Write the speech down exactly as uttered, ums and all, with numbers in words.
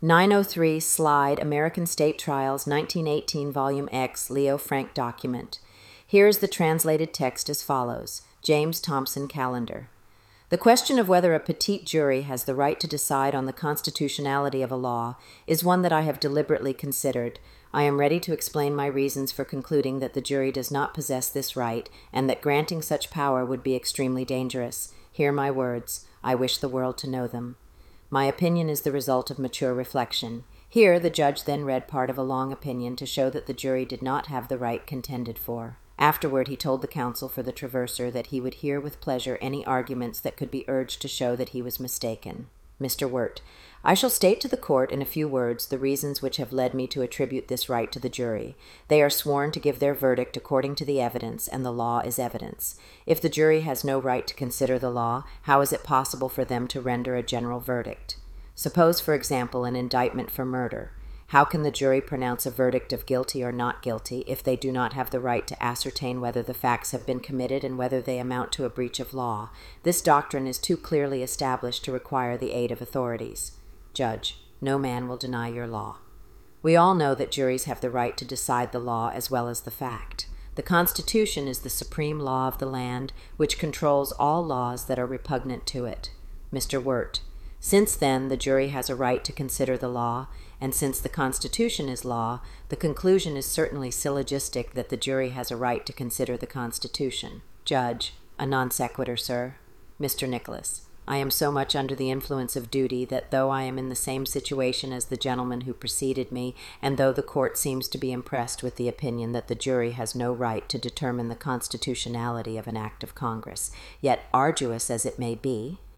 nine oh three Slide, American State Trials, nineteen eighteen, Volume X, Leo Frank document. Here is the translated text as follows. James Thompson Calendar. The question of whether a petite jury has the right to decide on the constitutionality of a law is one that I have deliberately considered. I am ready to explain my reasons for concluding that the jury does not possess this right, and that granting such power would be extremely dangerous. Hear my words. I wish the world to know them. My opinion is the result of mature reflection. Here the judge then read part of a long opinion to show that the jury did not have the right contended for. Afterward he told the counsel for the traverser that he would hear with pleasure any arguments that could be urged to show that he was mistaken. Mister Wirt, I shall state to the court in a few words the reasons which have led me to attribute this right to the jury. They are sworn to give their verdict according to the evidence, and the law is evidence. If the jury has no right to consider the law, how is it possible for them to render a general verdict? Suppose, for example, an indictment for murder. How can the jury pronounce a verdict of guilty or not guilty if they do not have the right to ascertain whether the facts have been committed and whether they amount to a breach of law? This doctrine is too clearly established to require the aid of authorities. Judge, no man will deny your law. We all know that juries have the right to decide the law as well as the fact. The Constitution is the supreme law of the land, which controls all laws that are repugnant to it. Mister Wirt, since then the jury has a right to consider the law, and since the Constitution is law, the conclusion is certainly syllogistic that the jury has a right to consider the Constitution. Judge, a non sequitur, sir. Mister Nicholas, I am so much under the influence of duty that though I am in the same situation as the gentleman who preceded me, and though the court seems to be impressed with the opinion that the jury has no right to determine the constitutionality of an act of Congress, yet arduous as it may be,